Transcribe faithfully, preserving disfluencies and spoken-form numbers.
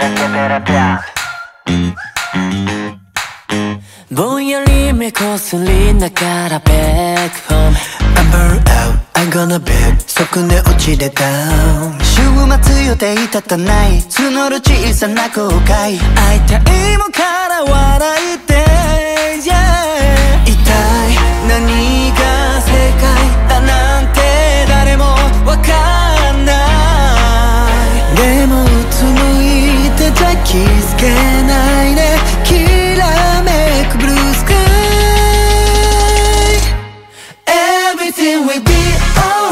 ぼんやり目こすりながら Back home I'm burnt out, I'm gonna bed そこで落ちて down 週末予定立たない募る小さな後悔会いたいもんから笑いて、yeah、 一体何が正解だなんて誰もわかんないでもうつむいてちゃ気づけないねきらめくブルースカイ Everything will be alright